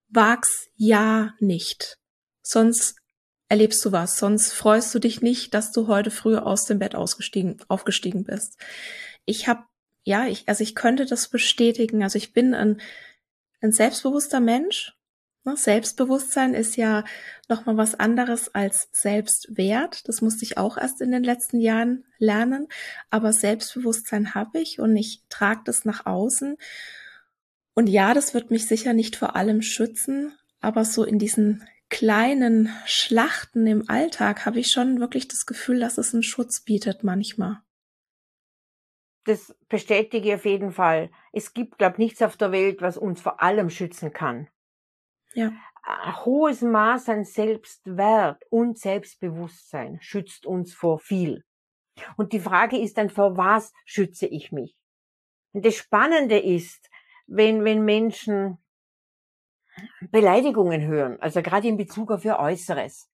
wag's ja nicht. Sonst erlebst du was, sonst freust du dich nicht, dass du heute früh aus dem Bett aufgestiegen bist. Ich könnte das bestätigen. Also ich bin ein selbstbewusster Mensch. Selbstbewusstsein ist ja nochmal was anderes als Selbstwert. Das musste ich auch erst in den letzten Jahren lernen. Aber Selbstbewusstsein habe ich und ich trage das nach außen. Und ja, das wird mich sicher nicht vor allem schützen, aber so in diesen kleinen Schlachten im Alltag habe ich schon wirklich das Gefühl, dass es einen Schutz bietet manchmal. Das bestätige ich auf jeden Fall. Es gibt, glaube ich, nichts auf der Welt, was uns vor allem schützen kann. Ja. Ein hohes Maß an Selbstwert und Selbstbewusstsein schützt uns vor viel. Und die Frage ist dann, vor was schütze ich mich? Und das Spannende ist, wenn Menschen Beleidigungen hören, also gerade in Bezug auf ihr Äußeres.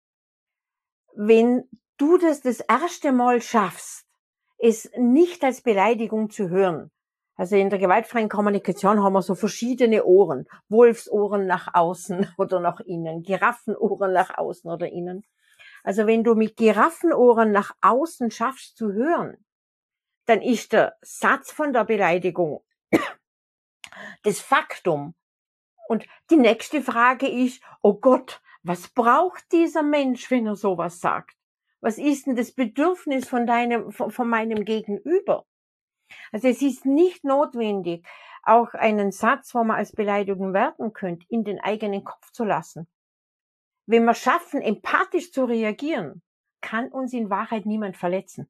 Wenn du das erste Mal schaffst, es nicht als Beleidigung zu hören, also in der gewaltfreien Kommunikation haben wir so verschiedene Ohren, Wolfsohren nach außen oder nach innen, Giraffenohren nach außen oder innen. Also wenn du mit Giraffenohren nach außen schaffst zu hören, dann ist der Satz von der Beleidigung das Faktum. Und die nächste Frage ist, oh Gott, was braucht dieser Mensch, wenn er sowas sagt? Was ist denn das Bedürfnis von meinem Gegenüber? Also es ist nicht notwendig, auch einen Satz, wo man als Beleidigung werten könnte, in den eigenen Kopf zu lassen. Wenn wir schaffen, empathisch zu reagieren, kann uns in Wahrheit niemand verletzen.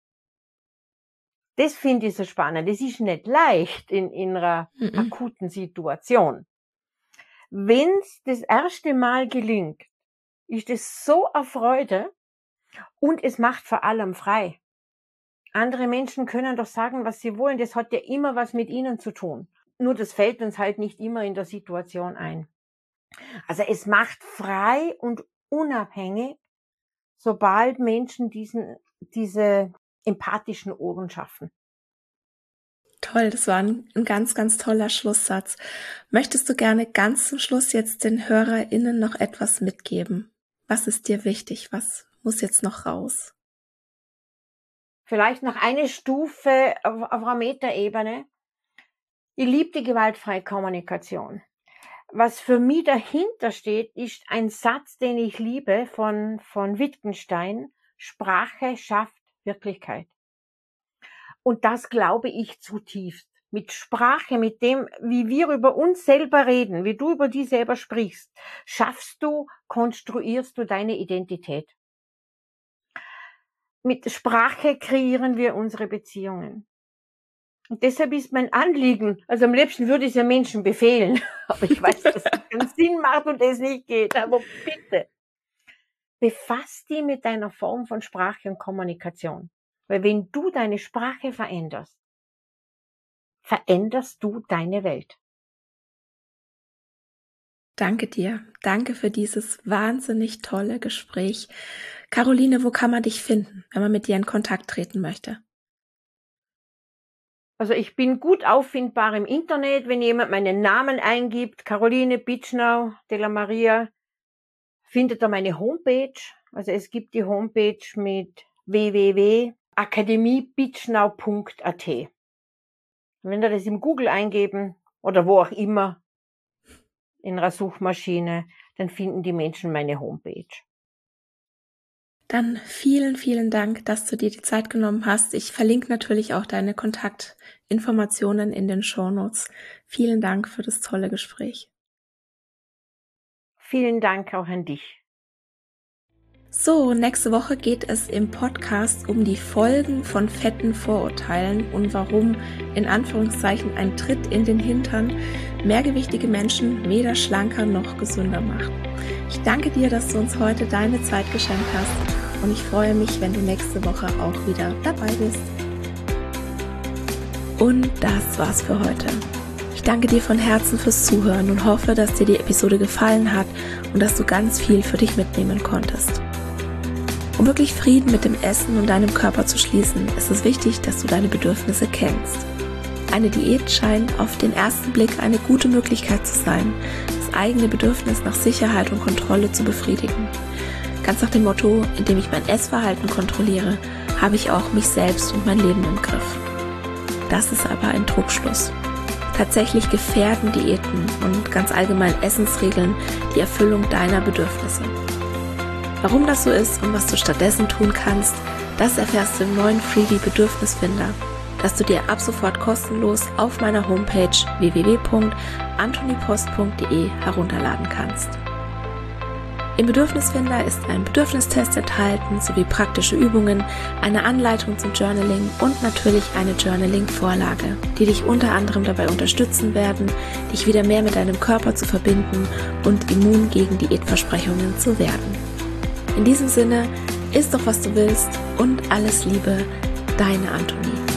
Das finde ich so spannend. Das ist nicht leicht in einer akuten Situation. Wenn es das erste Mal gelingt, ist es so eine Freude und es macht vor allem frei. Andere Menschen können doch sagen, was sie wollen. Das hat ja immer was mit ihnen zu tun. Nur das fällt uns halt nicht immer in der Situation ein. Also es macht frei und unabhängig, sobald Menschen diese empathischen Ohren schaffen. Toll, das war ein ganz, ganz toller Schlusssatz. Möchtest du gerne ganz zum Schluss jetzt den HörerInnen noch etwas mitgeben? Was ist dir wichtig? Was muss jetzt noch raus? Vielleicht noch eine Stufe auf einer Metaebene. Ich liebe die gewaltfreie Kommunikation. Was für mich dahinter steht, ist ein Satz, den ich liebe von Wittgenstein. Sprache schafft Wirklichkeit. Und das glaube ich zutiefst. Mit Sprache, mit dem, wie wir über uns selber reden, wie du über dich selber sprichst, konstruierst du deine Identität. Mit Sprache kreieren wir unsere Beziehungen. Und deshalb ist mein Anliegen, also am liebsten würde ich es ja Menschen befehlen, aber ich weiß, dass das keinen Sinn macht und es nicht geht, aber bitte, befass dich mit deiner Form von Sprache und Kommunikation. Weil wenn du deine Sprache veränderst, veränderst du deine Welt. Danke dir. Danke für dieses wahnsinnig tolle Gespräch. Caroline, wo kann man dich finden, wenn man mit dir in Kontakt treten möchte? Also ich bin gut auffindbar im Internet, wenn jemand meinen Namen eingibt, Caroline Bitschnau de la Maria, findet er meine Homepage. Also es gibt die Homepage mit www.akademiebitschnau.at. Wenn ihr das im Google eingeben oder wo auch immer in einer Suchmaschine, dann finden die Menschen meine Homepage. Dann vielen, vielen Dank, dass du dir die Zeit genommen hast. Ich verlinke natürlich auch deine Kontaktinformationen in den Shownotes. Vielen Dank für das tolle Gespräch. Vielen Dank auch an dich. So, nächste Woche geht es im Podcast um die Folgen von fetten Vorurteilen und warum, in Anführungszeichen, ein Tritt in den Hintern mehrgewichtige Menschen weder schlanker noch gesünder macht. Ich danke dir, dass du uns heute deine Zeit geschenkt hast und ich freue mich, wenn du nächste Woche auch wieder dabei bist. Und das war's für heute. Ich danke dir von Herzen fürs Zuhören und hoffe, dass dir die Episode gefallen hat und dass du ganz viel für dich mitnehmen konntest. Um wirklich Frieden mit dem Essen und deinem Körper zu schließen, ist es wichtig, dass du deine Bedürfnisse kennst. Eine Diät scheint auf den ersten Blick eine gute Möglichkeit zu sein, das das eigene Bedürfnis nach Sicherheit und Kontrolle zu befriedigen. Ganz nach dem Motto, indem ich mein Essverhalten kontrolliere, habe ich auch mich selbst und mein Leben im Griff. Das ist aber ein Trugschluss. Tatsächlich gefährden Diäten und ganz allgemein Essensregeln die Erfüllung deiner Bedürfnisse. Warum das so ist und was du stattdessen tun kannst, das erfährst du im neuen Freebie Bedürfnisfinder, das du dir ab sofort kostenlos auf meiner Homepage www.antonipost.de herunterladen kannst. Im Bedürfnisfinder ist ein Bedürfnistest enthalten sowie praktische Übungen, eine Anleitung zum Journaling und natürlich eine Journaling-Vorlage, die dich unter anderem dabei unterstützen werden, dich wieder mehr mit deinem Körper zu verbinden und immun gegen Diätversprechungen zu werden. In diesem Sinne, iss doch was du willst und alles Liebe, deine Antonie.